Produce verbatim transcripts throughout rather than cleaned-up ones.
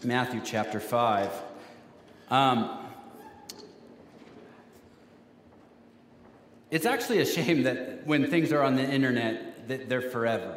Matthew chapter five. Um, it's actually a shame that when things are on the internet, that they're forever.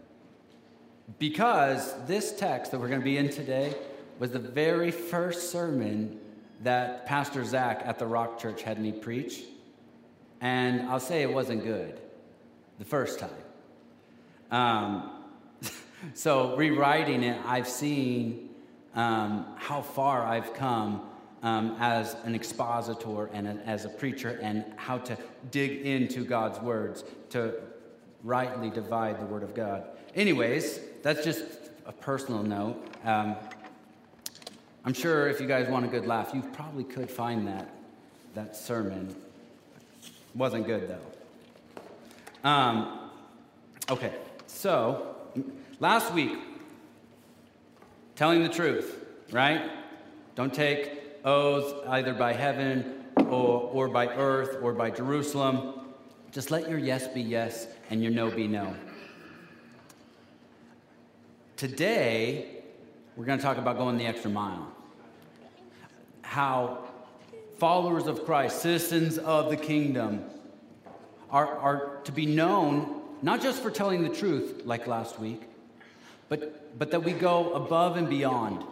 Because this text that we're going to be in today was the very first sermon that Pastor Zach at the Rock Church had me preach. And I'll say it wasn't good the first time. Um, so rewriting it, I've seen um, how far I've come um, as an expositor and a, as a preacher, and how to dig into God's words to rightly divide the Word of God. Anyways, that's just a personal note. Um, I'm sure if you guys want a good laugh, you probably could find that that sermon. Wasn't good, though. Um, okay, so last week, telling the truth, right? Don't take oaths either by heaven or, or by earth or by Jerusalem. Just let your yes be yes and your no be no. Today, we're going to talk about going the extra mile. How followers of Christ, citizens of the kingdom, are, are to be known not just for telling the truth, like last week, but, but that we go above and beyond.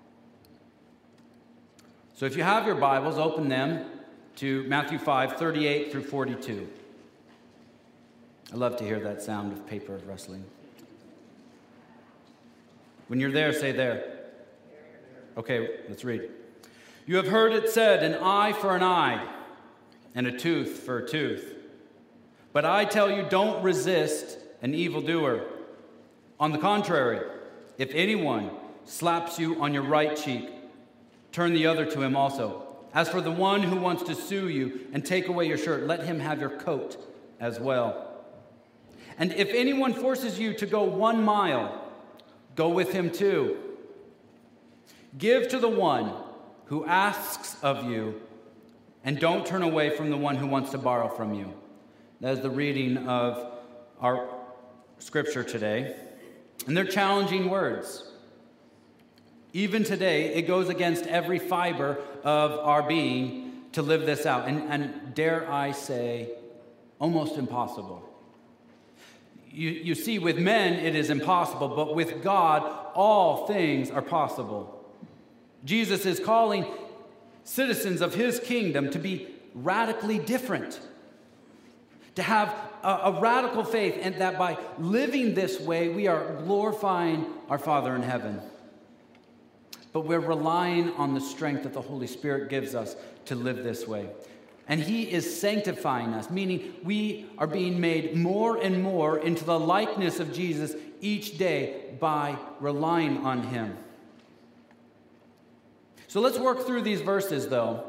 So if you have your Bibles, open them to Matthew five, thirty-eight through forty-two. I love to hear that sound of paper rustling. When you're there, say there. Okay, let's read. You have heard it said, an eye for an eye, and a tooth for a tooth. But I tell you, don't resist an evildoer. On the contrary, if anyone slaps you on your right cheek, turn the other to him also. As for the one who wants to sue you and take away your shirt, let him have your coat as well. And if anyone forces you to go one mile, go with him too. Give to the one who asks of you, and don't turn away from the one who wants to borrow from you. That is the reading of our scripture today. And they're challenging words. Even today, it goes against every fiber of our being to live this out. And, and dare I say, almost impossible. You, you see, with men, it is impossible, but with God, all things are possible. Jesus is calling citizens of his kingdom to be radically different, to have a, a radical faith, and that by living this way, we are glorifying our Father in heaven. But we're relying on the strength that the Holy Spirit gives us to live this way. And he is sanctifying us, meaning we are being made more and more into the likeness of Jesus each day by relying on him. So let's work through these verses, though,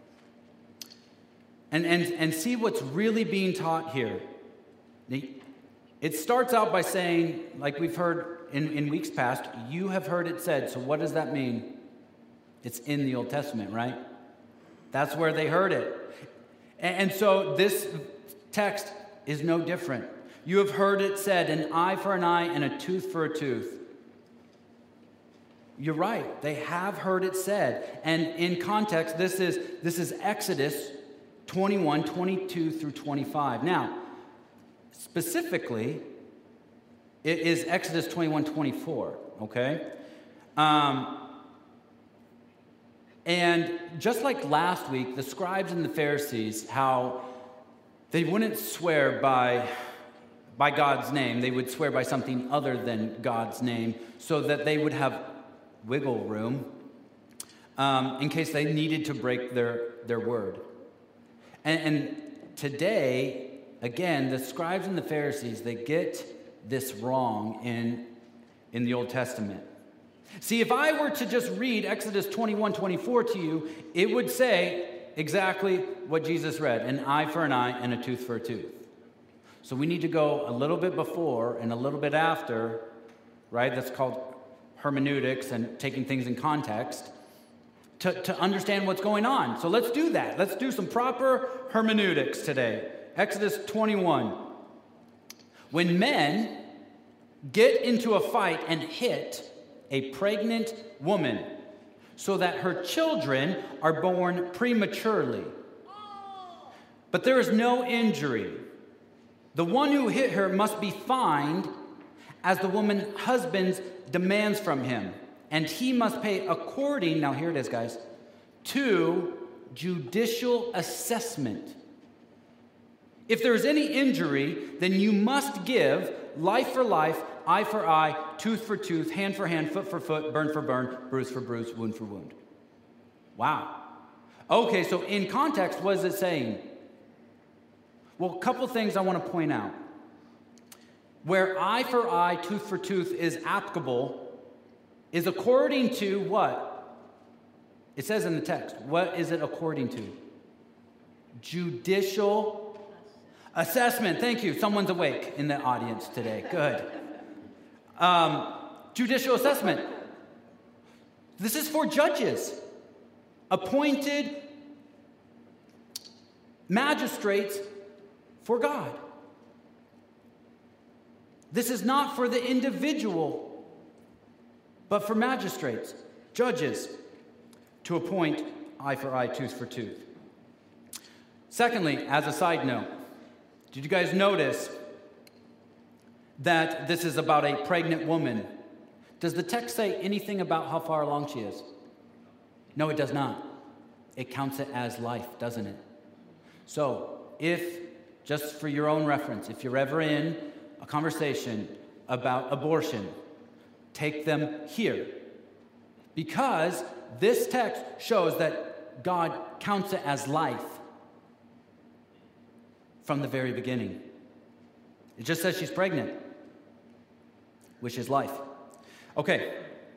and, and, and see what's really being taught here. It starts out by saying, like we've heard in, in weeks past, you have heard it said. So what does that mean? It's in the Old Testament, right? That's where they heard it. And so this text is no different. You have heard it said, an eye for an eye and a tooth for a tooth. You're right. They have heard it said. And in context, this is, this is Exodus twenty-one, twenty-two through twenty-five. Now, specifically, it is Exodus twenty-one, twenty-four, okay? Um... And just like last week, the scribes and the Pharisees, how they wouldn't swear by, by God's name. They would swear by something other than God's name so that they would have wiggle room um, in case they needed to break their, their word. And, and today, again, the scribes and the Pharisees, they get this wrong in, in the Old Testament. See, if I were to just read Exodus twenty-one, twenty-four to you, it would say exactly what Jesus read, an eye for an eye and a tooth for a tooth. So we need to go a little bit before and a little bit after, right? That's called hermeneutics and taking things in context to, to understand what's going on. So let's do that. Let's do some proper hermeneutics today. Exodus twenty-one. When men get into a fight and hit, a pregnant woman, so that her children are born prematurely. But there is no injury. The one who hit her must be fined as the woman's husband demands from him, and he must pay according, now here it is, guys, to judicial assessment. If there is any injury, then you must give life for life, eye for eye, tooth for tooth, hand for hand, foot for foot, burn for burn, bruise for bruise, wound for wound. Wow. Okay, so in context, what is it saying? Well, a couple things I want to point out. Where eye for eye, tooth for tooth is applicable is according to what? It says in the text. What is it according to? Judicial assessment. Thank you. Someone's awake in the audience today. Good. Um, judicial assessment. This is for judges, appointed magistrates for God. This is not for the individual, but for magistrates, judges, to appoint eye for eye, tooth for tooth. Secondly, as a side note, did you guys notice that this is about a pregnant woman? Does the text say anything about how far along she is? No, it does not. It counts it as life, doesn't it? So, if, just for your own reference, if you're ever in a conversation about abortion, take them here. Because this text shows that God counts it as life from the very beginning. It just says she's pregnant, which is life. Okay.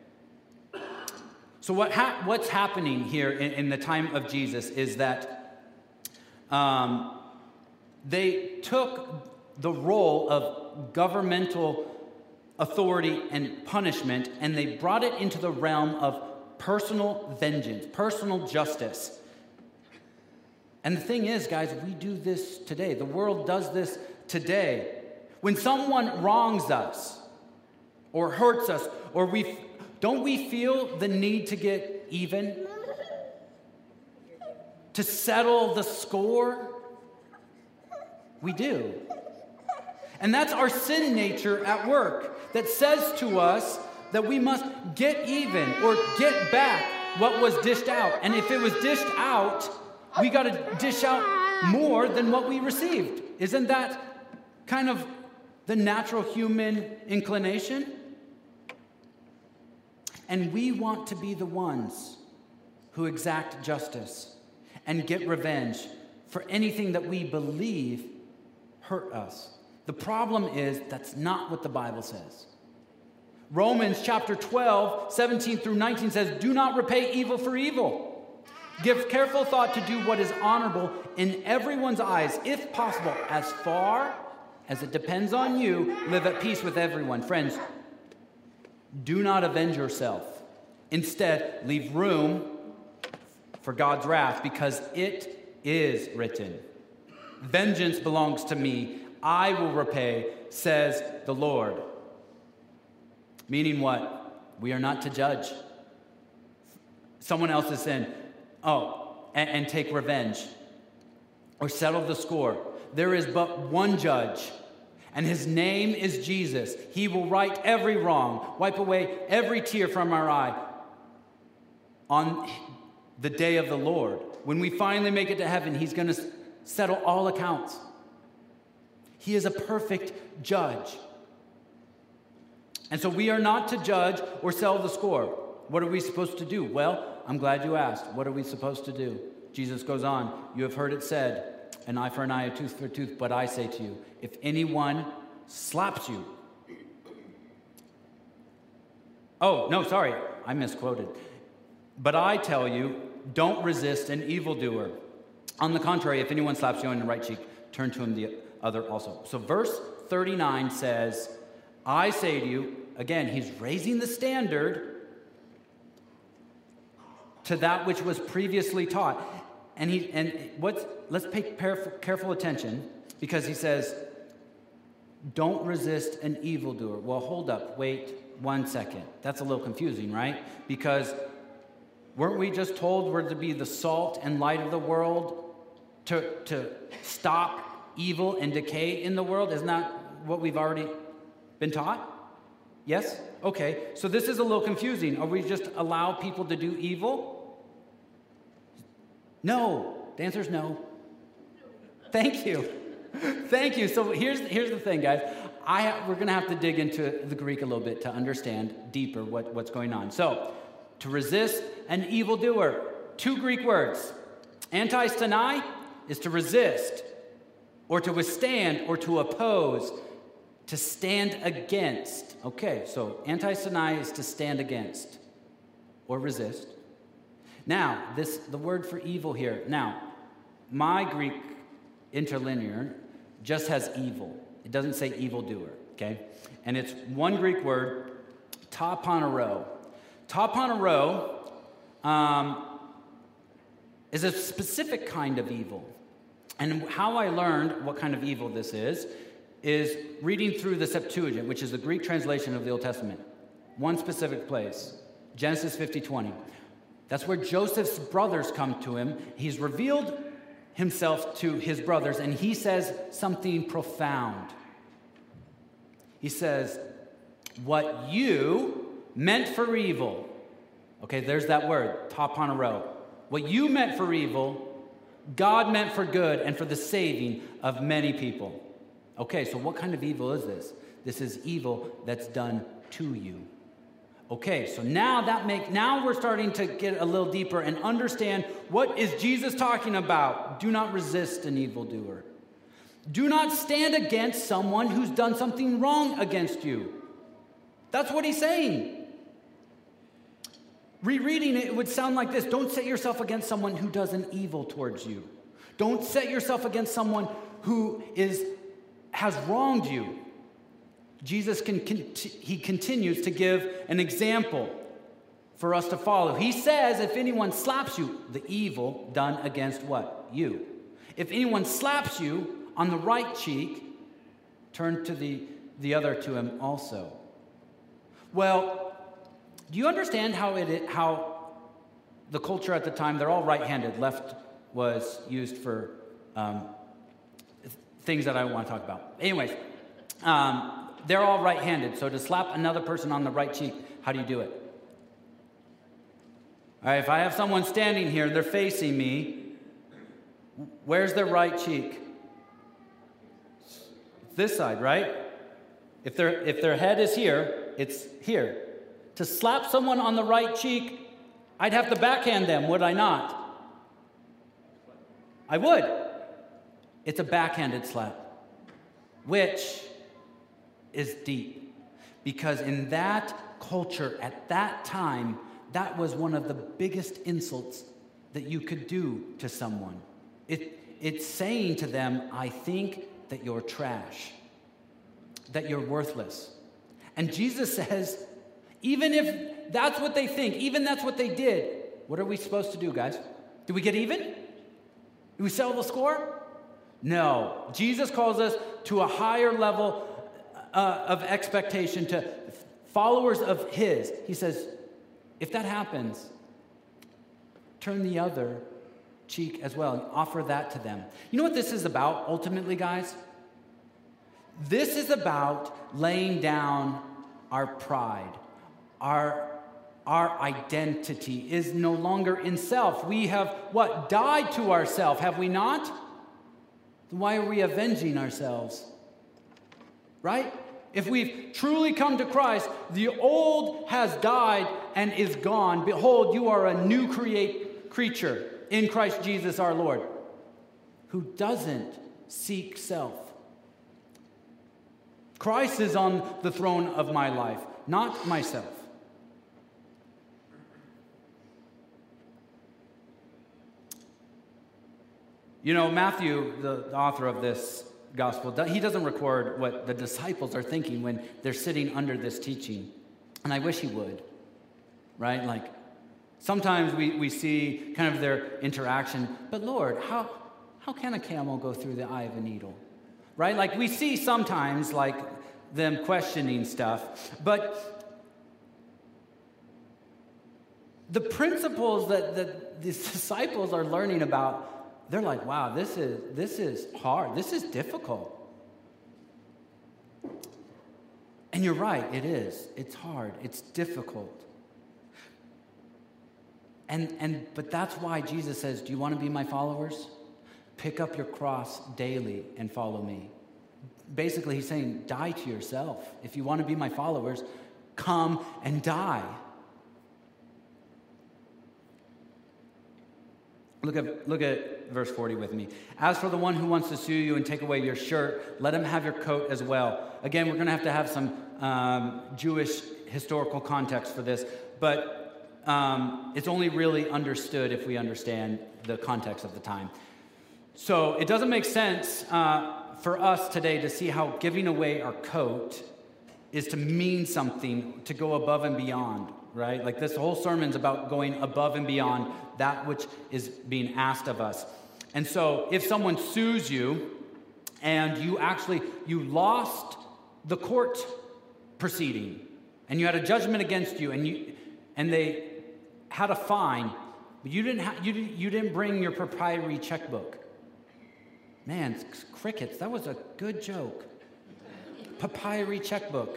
So what ha- what's happening here in, in the time of Jesus is that um, they took the role of governmental authority and punishment, and they brought it into the realm of personal vengeance, personal justice. And the thing is, guys, we do this today. The world does this today. When someone wrongs us or hurts us, or we don't we feel the need to get even? To settle the score? We do. And that's our sin nature at work that says to us that we must get even or get back what was dished out. And if it was dished out, we got to dish out more than what we received. Isn't that kind of the natural human inclination? And we want to be the ones who exact justice and get revenge for anything that we believe hurt us. The problem is that's not what the Bible says. Romans chapter twelve, seventeen through nineteen says, "Do not repay evil for evil. Give careful thought to do what is honorable in everyone's eyes, if possible. As far as it depends on you, live at peace with everyone." Friends, do not avenge yourself. Instead, leave room for God's wrath, because it is written, "Vengeance belongs to me. I will repay, says the Lord." Meaning what? We are not to judge someone else's sin. Oh, and, and take revenge or settle the score. There is but one judge, and his name is Jesus. He will right every wrong, wipe away every tear from our eye on the day of the Lord. When we finally make it to heaven, he's going to settle all accounts. He is a perfect judge. And so we are not to judge or settle the score. What are we supposed to do? Well, I'm glad you asked. What are we supposed to do? Jesus goes on, "You have heard it said, an eye for an eye, a tooth for a tooth, but I say to you, if anyone slaps you..." Oh, no, sorry, I misquoted. "But I tell you, don't resist an evildoer. On the contrary, if anyone slaps you on the right cheek, turn to him the other also." So verse thirty-nine says, "I say to you," again, he's raising the standard to that which was previously taught. And he and what's let's pay careful attention, because he says, "Don't resist an evildoer." Well, hold up, wait. one second. That's a little confusing, right? Because weren't we just told we're to be the salt and light of the world, to, to stop evil and decay in the world? Isn't that what we've already been taught? Yes? Okay, so this is a little confusing. Are we just allow people to do evil? No. The answer is no. Thank you. Thank you. So here's, here's the thing, guys. I ha- we're going to have to dig into the Greek a little bit to understand deeper what, what's going on. So, to resist an evildoer, two Greek words. Anti-stenai is to resist, or to withstand, or to oppose, to stand against. Okay, so anti-stenai is to stand against or resist. Now, this the word for evil here. Now, my Greek interlinear just has evil. It doesn't say evildoer, okay? And it's one Greek word, tapanero. Tapanero um, is a specific kind of evil. And how I learned what kind of evil this is, is reading through the Septuagint, which is the Greek translation of the Old Testament. One specific place, Genesis fifty twenty. That's where Joseph's brothers come to him. He's revealed himself to his brothers, and he says something profound. He says, what you meant for evil. Okay, there's that word, tapanero. What you meant for evil, God meant for good and for the saving of many people. Okay, so what kind of evil is this? This is evil that's done to you. Okay, so now that make now we're starting to get a little deeper and understand what is Jesus talking about. Do not resist an evildoer. Do not stand against someone who's done something wrong against you. That's what he's saying. Rereading it, it would sound like this. Don't set yourself against someone who does an evil towards you. Don't set yourself against someone who is has wronged you. Jesus, can, he continues to give an example for us to follow. He says, if anyone slaps you, the evil done against what? You. If anyone slaps you on the right cheek, turn to the, the other to him also. Well, do you understand how it how the culture at the time, they're all right-handed. Left was used for um, things that I don't want to talk about. Anyways, um, they're all right-handed, so to slap another person on the right cheek, how do you do it? All right, if I have someone standing here and they're facing me, where's their right cheek? This side, right? If their if their head is here, it's here. To slap someone on the right cheek, I'd have to backhand them, would I not? I would. It's a backhanded slap, which is deep, because in that culture at that time, that was one of the biggest insults that you could do to someone. It, it's saying to them, I think that you're trash, that you're worthless. And Jesus says, even if that's what they think, even that's what they did, what are we supposed to do, guys? Do we get even? Do we settle the score? No. Jesus calls us to a higher level Uh, of expectation to followers of his. He says, if that happens, turn the other cheek as well and offer that to them. You know what this is about ultimately, guys? This is about laying down our pride. Our, our identity is no longer in self. We have, what, died to ourselves, have we not? Why are we avenging ourselves? Right? If we've truly come to Christ, the old has died and is gone. Behold, you are a new create, creature in Christ Jesus our Lord, who doesn't seek self. Christ is on the throne of my life, not myself. You know, Matthew, the author of this gospel, he doesn't record what the disciples are thinking when they're sitting under this teaching. And I wish he would, right? Like, sometimes we, we see kind of their interaction, but Lord, how, how can a camel go through the eye of a needle? Right? Like, we see sometimes, like, them questioning stuff. But the principles that, that these disciples are learning about, they're like, wow, this is this is hard. This is difficult. And you're right, it is. It's hard. It's difficult. And and but that's why Jesus says, do you want to be my followers? Pick up your cross daily and follow me. Basically, he's saying, die to yourself. If you want to be my followers, come and die. Look at, look at verse forty with me. As for the one who wants to sue you and take away your shirt, let him have your coat as well. Again, we're going to have to have some um, Jewish historical context for this, but um, it's only really understood if we understand the context of the time. So it doesn't make sense uh, for us today to see how giving away our coat is to mean something, to go above and beyond, right? Like this whole sermon's about going above and beyond that which is being asked of us. And so if someone sues you and you actually, you lost the court proceeding and you had a judgment against you and you and they had a fine, but you didn't, ha- you didn't, you didn't bring your proprietary checkbook. Man, crickets, that was a good joke. Papyri checkbook.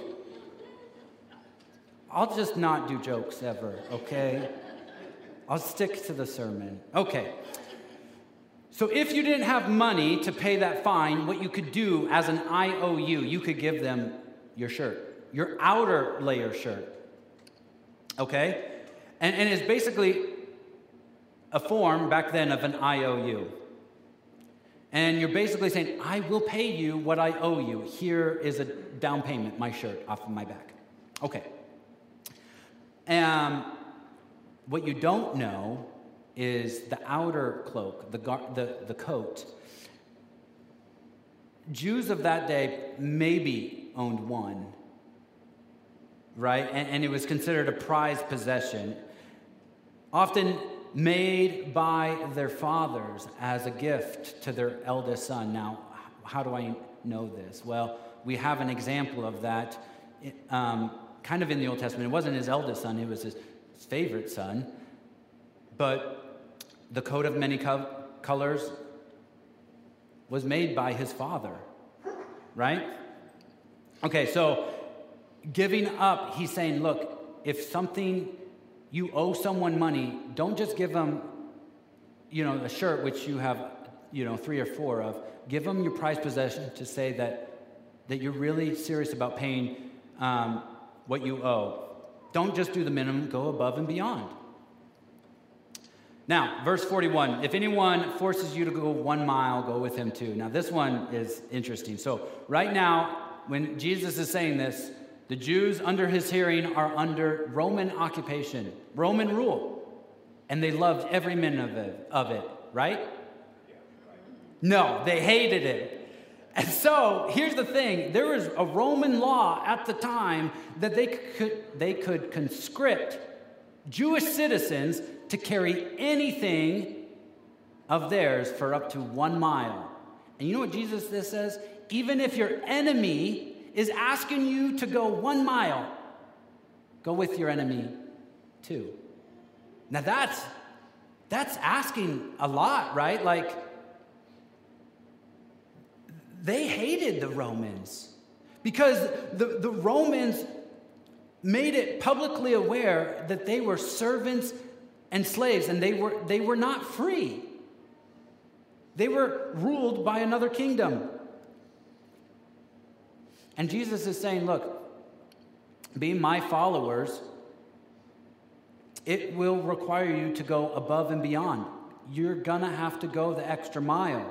I'll just not do jokes ever, okay? I'll stick to the sermon. Okay. So if you didn't have money to pay that fine, what you could do as an I O U, you could give them your shirt, your outer layer shirt. Okay? And, and it's basically a form back then of an I O U. And you're basically saying, I will pay you what I owe you. Here is a down payment, my shirt off of my back. Okay. Um, what you don't know is the outer cloak, the, gar- the, the coat. Jews of that day maybe owned one, right? And, and it was considered a prized possession, often made by their fathers as a gift to their eldest son. Now, how do I know this? Well, we have an example of that um, kind of in the Old Testament. It wasn't his eldest son, it was his favorite son. But the coat of many co- colors was made by his father, right? Okay, so giving up, he's saying, look, if something, you owe someone money, don't just give them, you know, a shirt which you have, you know, three or four of. Give them your prized possession to say that, that you're really serious about paying um, what you owe. Don't just do the minimum, go above and beyond. Now, verse forty-one, if anyone forces you to go one mile, go with him too. Now, this one is interesting. So right now, when Jesus is saying this, the Jews under his hearing are under Roman occupation, Roman rule, and they loved every minute of it, of it, right? No, they hated it. And so, here's the thing. There was a Roman law at the time that they could, they could conscript Jewish citizens to carry anything of theirs for up to one mile. And you know what Jesus this says? Even if your enemy is asking you to go one mile, go with your enemy too. Now that's, that's asking a lot, right? Like, they hated the Romans because the, the Romans made it publicly aware that they were servants and slaves, and they were they were not free. They were ruled by another kingdom. And Jesus is saying, look, be my followers, it will require you to go above and beyond. You're gonna have to go the extra mile.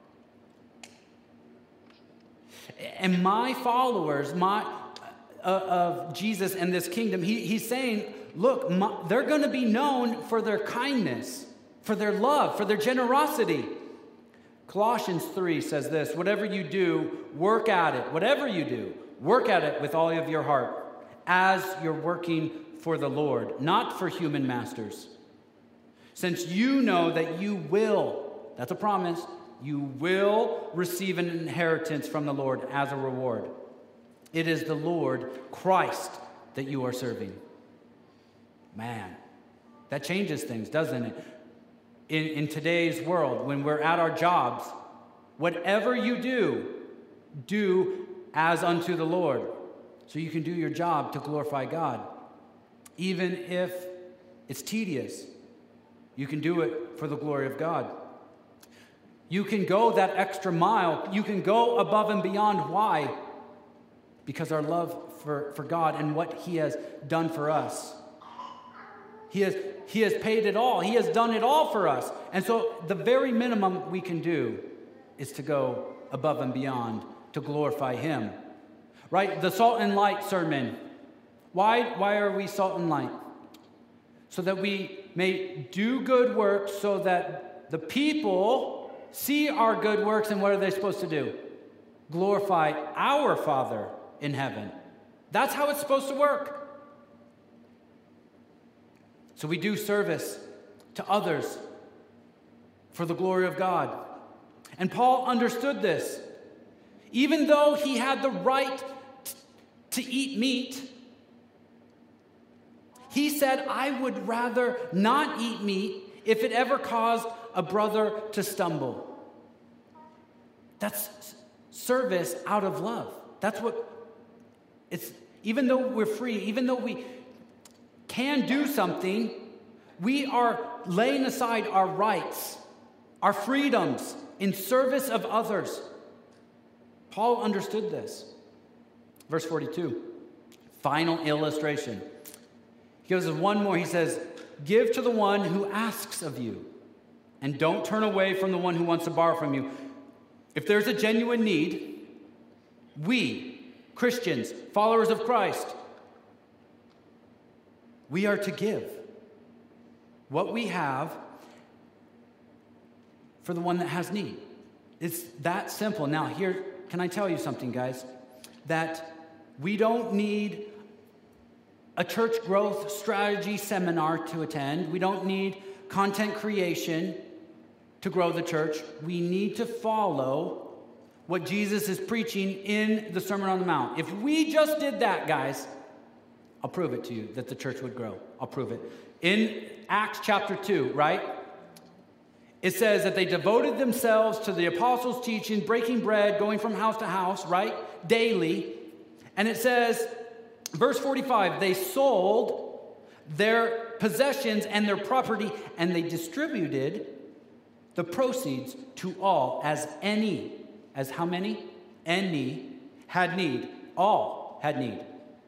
And my followers, my uh, of Jesus and this kingdom, he, he's saying, look, my, they're going to be known for their kindness, for their love, for their generosity. Colossians three says this, whatever you do, work at it. Whatever you do, work at it with all of your heart, as you're working for the Lord, not for human masters. Since you know that you will, that's a promise, you will receive an inheritance from the Lord as a reward. It is the Lord Christ that you are serving. Man, That changes things, doesn't it? In, in today's world, when we're at our jobs, whatever you do, do as unto the Lord. So you can do your job to glorify God. Even if it's tedious, you can do it for the glory of God. You can go that extra mile. You can go above and beyond. Why? Because our love for, for God and what He has done for us. He has, he has paid it all. He has done it all for us. And so the very minimum we can do is to go above and beyond to glorify Him. Right? The salt and light sermon. Why, why are we salt and light? So that we may do good works so that the people see our good works, and what are they supposed to do? Glorify our Father in heaven. That's how it's supposed to work. So we do service to others for the glory of God. And Paul understood this. Even though he had the right t- to eat meat, he said, I would rather not eat meat if it ever caused a brother to stumble. That's service out of love. That's what it's, even though we're free, even though we can do something, we are laying aside our rights, our freedoms in service of others. Paul understood this. Verse forty-two, final illustration. He gives us one more. He says, give to the one who asks of you, and don't turn away from the one who wants to borrow from you. If there's a genuine need, we, Christians, followers of Christ, we are to give what we have for the one that has need. It's that simple. Now, here, can I tell you something, guys? That we don't need a church growth strategy seminar to attend. We don't need content creation to grow the church. We need to follow what Jesus is preaching in the Sermon on the Mount. If we just did that, guys, I'll prove it to you that the church would grow. I'll prove it. In Acts chapter two, right? It says that they devoted themselves to the apostles' teaching, breaking bread, going from house to house, right? Daily. And it says, verse forty-five, they sold their possessions and their property, and they distributed the proceeds to all, as any, as how many? Any had need. All had need.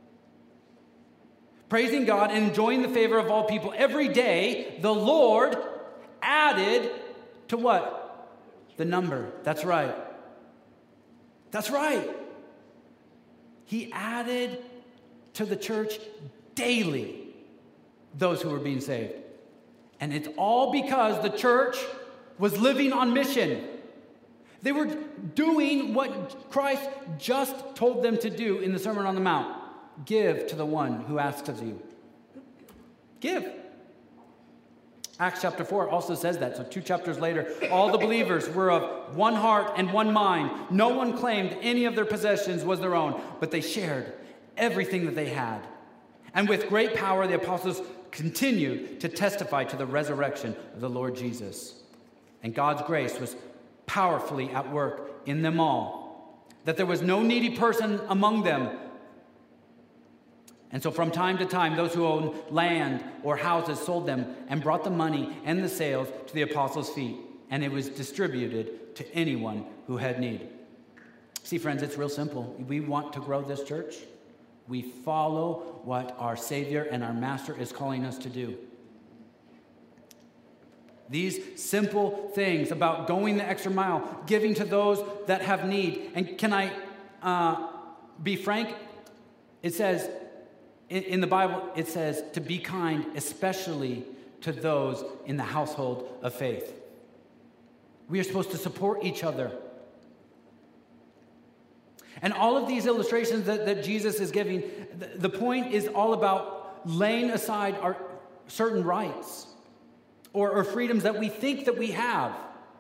Praising God and enjoying the favor of all people. Every day, the Lord added to what? The number. That's right. That's right. He added to the church daily those who were being saved. And it's all because the church was living on mission. They were doing what Christ just told them to do in the Sermon on the Mount. Give to the one who asks of you. Give. Acts chapter four also says that. So two chapters later, all the believers were of one heart and one mind. No one claimed any of their possessions was their own, but they shared everything that they had. And with great power, the apostles continued to testify to the resurrection of the Lord Jesus. And God's grace was powerfully at work in them all, that there was no needy person among them. And so from time to time, those who owned land or houses sold them and brought the money and the sales to the apostles' feet, and it was distributed to anyone who had need. See, friends, it's real simple. We want to grow this church. We follow what our Savior and our Master is calling us to do. These simple things about going the extra mile, giving to those that have need. And can I uh, be frank? It says, in, in the Bible, it says to be kind, especially to those in the household of faith. We are supposed to support each other. And all of these illustrations that, that Jesus is giving, the, the point is all about laying aside our certain rights or, or freedoms that we think that we have.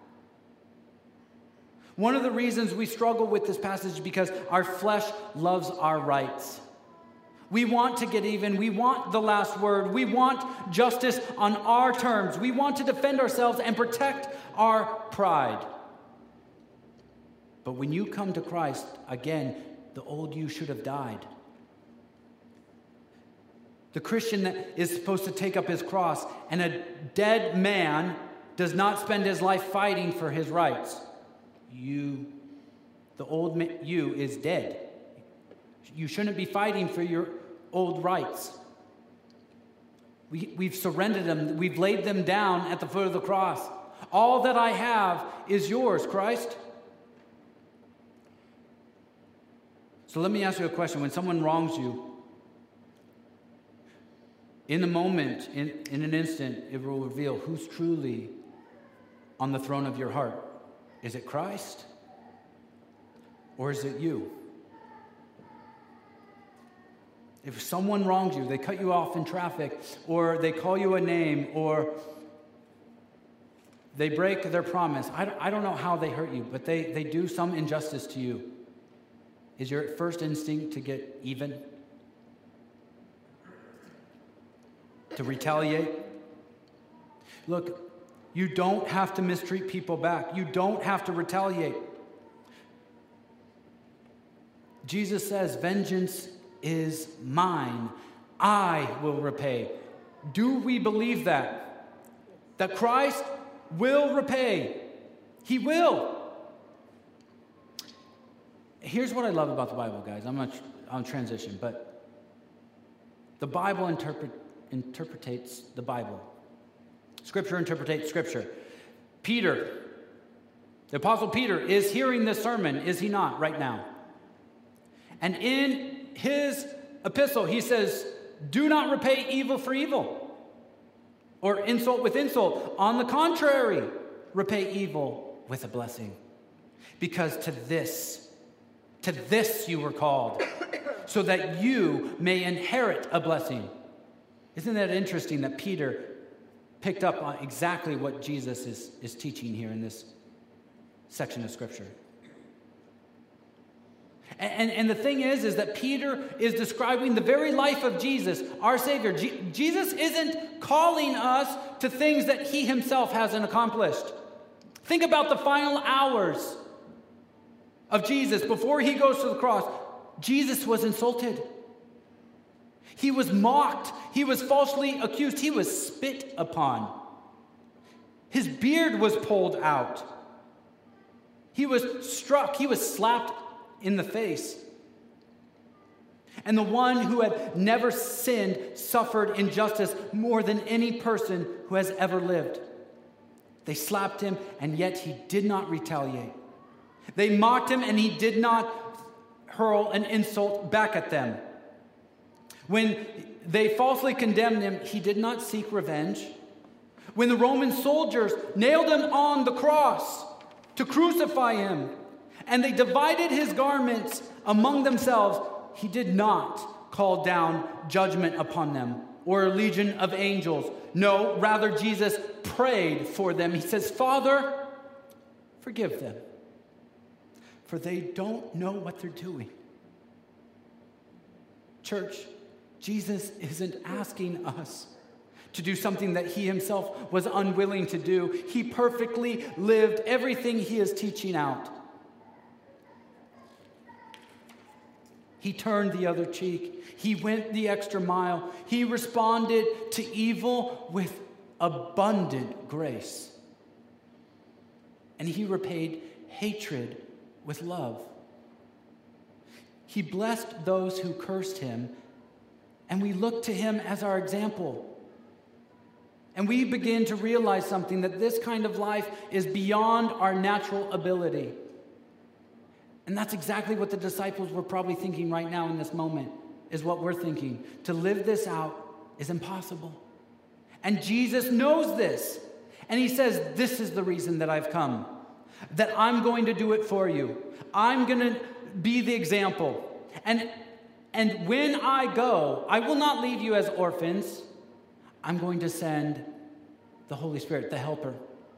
One of the reasons we struggle with this passage is because our flesh loves our rights. We want to get even. We want the last word. We want justice on our terms. We want to defend ourselves and protect our pride. But when you come to Christ, again, the old you should have died. The Christian that is supposed to take up his cross, and a dead man does not spend his life fighting for his rights. You, the old man, you is dead. You shouldn't be fighting for your old rights. We, we've surrendered them. We've laid them down at the foot of the cross. All that I have is yours, Christ. So let me ask you a question. When someone wrongs you, in the moment, in, in an instant, it will reveal who's truly on the throne of your heart. Is it Christ? Or is it you? If someone wrongs you, they cut you off in traffic, or they call you a name, or they break their promise. I don't, I don't know how they hurt you, but they, they do some injustice to you. Is your first instinct to get even? To retaliate? Look, you don't have to mistreat people back. You don't have to retaliate. Jesus says, vengeance is mine. I will repay. Do we believe that? That Christ will repay. He will. Here's what I love about the Bible, guys. I'm not on transition, but the Bible interpret, interpretates the Bible. Scripture interpretates Scripture. Peter, the Apostle Peter, is hearing this sermon, is he not, right now? And in his epistle, he says, do not repay evil for evil or insult with insult. On the contrary, repay evil with a blessing. Because to this, to this you were called, so that you may inherit a blessing. Isn't that interesting that Peter picked up on exactly what Jesus is, is teaching here in this section of Scripture? And, and the thing is, is that Peter is describing the very life of Jesus, our Savior. Je- Jesus isn't calling us to things that he himself hasn't accomplished. Think about the final hours of Jesus before he goes to the cross. Jesus was insulted. He was mocked. He was falsely accused. He was spit upon. His beard was pulled out. He was struck. He was slapped in the face. And the one who had never sinned suffered injustice more than any person who has ever lived. They slapped him, and yet he did not retaliate. They mocked him, and he did not hurl an insult back at them. When they falsely condemned him, he did not seek revenge. When the Roman soldiers nailed him on the cross to crucify him, and they divided his garments among themselves, he did not call down judgment upon them or a legion of angels. No, rather Jesus prayed for them. He says, Father, forgive them, for they don't know what they're doing. Church, Jesus isn't asking us to do something that he himself was unwilling to do. He perfectly lived everything he is teaching out. He turned the other cheek. He went the extra mile. He responded to evil with abundant grace. And he repaid hatred with love. He blessed those who cursed him, and we look to him as our example. And we begin to realize something, that this kind of life is beyond our natural ability. And that's exactly what the disciples were probably thinking right now in this moment, is what we're thinking. To live this out is impossible. And Jesus knows this. And he says, this is the reason that I've come, that I'm going to do it for you. I'm going to be the example. And, and when I go, I will not leave you as orphans. I'm going to send the Holy Spirit, the Helper.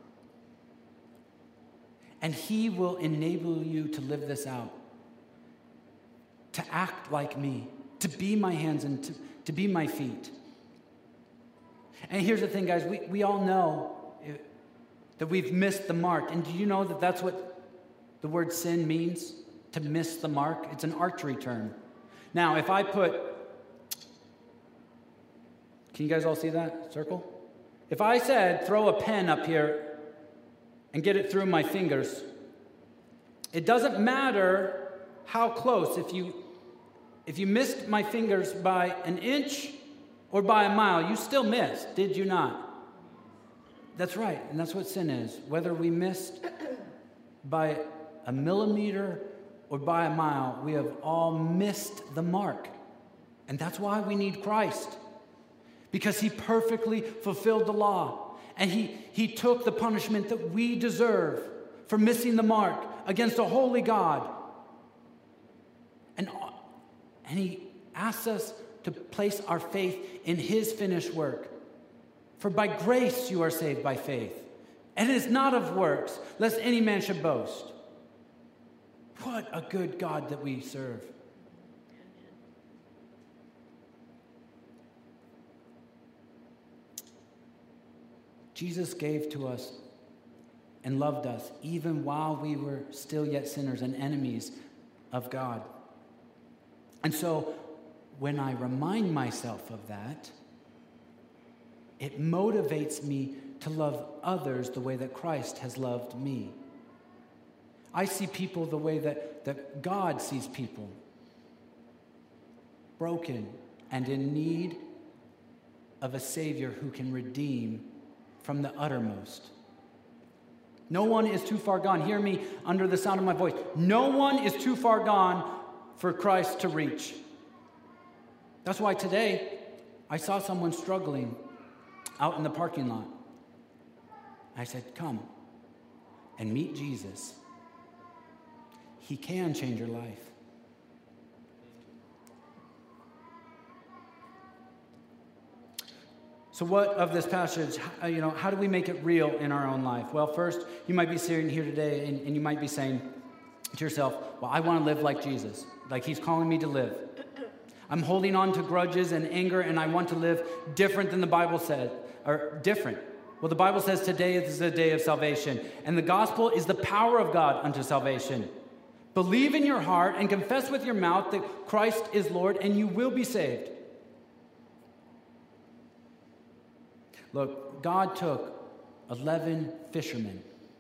And he will enable you to live this out, to act like me, to be my hands and to, to be my feet. And here's the thing, guys. We, we all know that we've missed the mark. And do you know that that's what the word sin means? To miss the mark? It's an archery term. Now, if I put... Can you guys all see that circle? If I said, throw a pen up here and get it through my fingers, it doesn't matter how close. If you, if you missed my fingers by an inch or by a mile, you still missed, did you not? That's right, and that's what sin is. Whether we missed by a millimeter or by a mile, we have all missed the mark. And that's why we need Christ. Because he perfectly fulfilled the law. And he, he took the punishment that we deserve for missing the mark against a holy God. And, and he asks us to place our faith in his finished work. For by grace you are saved by faith. And it is not of works, lest any man should boast. What a good God that we serve. Jesus gave to us and loved us even while we were still yet sinners and enemies of God. And so when I remind myself of that, it motivates me to love others the way that Christ has loved me. I see people the way that, that God sees people. Broken and in need of a Savior who can redeem from the uttermost. No one is too far gone. Hear me under the sound of my voice. No one is too far gone for Christ to reach. That's why today I saw someone struggling out in the parking lot. I said, come and meet Jesus. He can change your life. So what of this passage, you know, how do we make it real in our own life? Well, first, you might be sitting here today and, and you might be saying to yourself, well, I want to live like Jesus, like he's calling me to live. I'm holding on to grudges and anger and I want to live different than the Bible said, or different. Well, the Bible says today is a day of salvation, and the gospel is the power of God unto salvation. Believe in your heart and confess with your mouth that Christ is Lord, and you will be saved. Look, God took eleven fishermen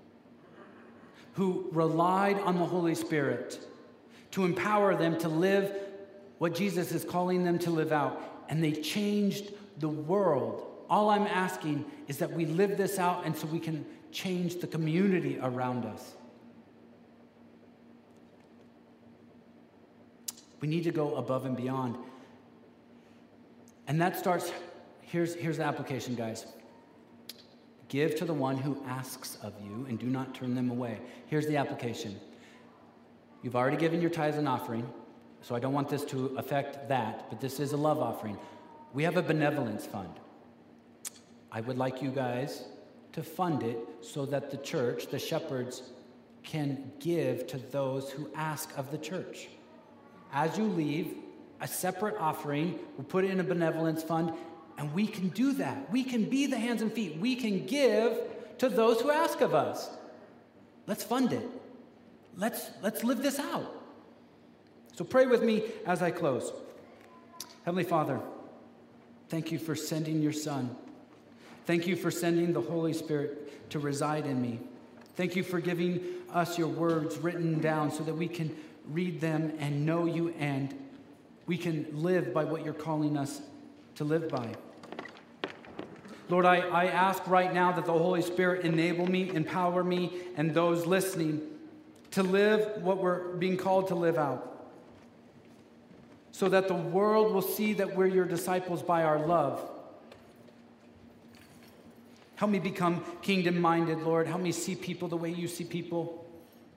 who relied on the Holy Spirit to empower them to live what Jesus is calling them to live out, and they changed the world. All I'm asking is that we live this out and so we can change the community around us. We need to go above and beyond. And that starts, here's, here's the application, guys. Give to the one who asks of you and do not turn them away. Here's the application. You've already given your tithes and offering, so I don't want this to affect that, but this is a love offering. We have a benevolence fund. I would like you guys to fund it so that the church, the shepherds, can give to those who ask of the church. As you leave, a separate offering, we'll put it in a benevolence fund, and we can do that. We can be the hands and feet. We can give to those who ask of us. Let's fund it. Let's, let's live this out. So pray with me as I close. Heavenly Father, thank you for sending your Son. Thank you for sending the Holy Spirit to reside in me. Thank you for giving us your words written down so that we can read them and know you, and we can live by what you're calling us to live by. Lord, I, I ask right now that the Holy Spirit enable me, empower me, and those listening to live what we're being called to live out, so that the world will see that we're your disciples by our love. Help me become kingdom-minded, Lord. Help me see people the way you see people.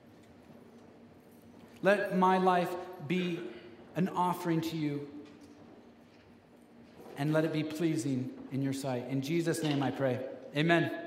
Let my life be an offering to you, and let it be pleasing in your sight. In Jesus' name I pray. Amen.